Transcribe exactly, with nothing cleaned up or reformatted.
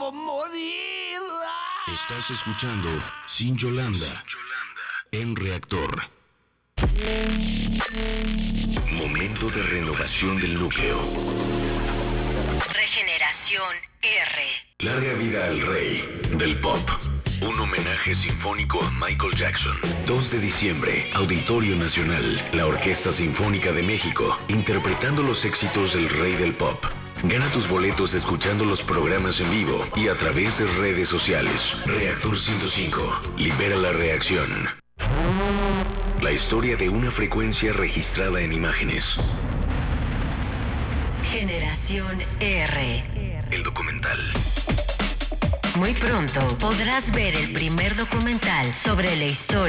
quiero morir. Estás escuchando Sin Yolanda en Reactor. Momento de renovación del núcleo. Regeneración R. Larga vida al rey del pop. Un homenaje sinfónico a Michael Jackson. dos de diciembre, Auditorio Nacional. La Orquesta Sinfónica de México, interpretando los éxitos del rey del pop. Gana tus boletos escuchando los programas en vivo y a través de redes sociales. Reactor ciento cinco. Libera la reacción. La historia de una frecuencia registrada en imágenes. Generación R. El documental. Muy pronto podrás ver el primer documental sobre la historia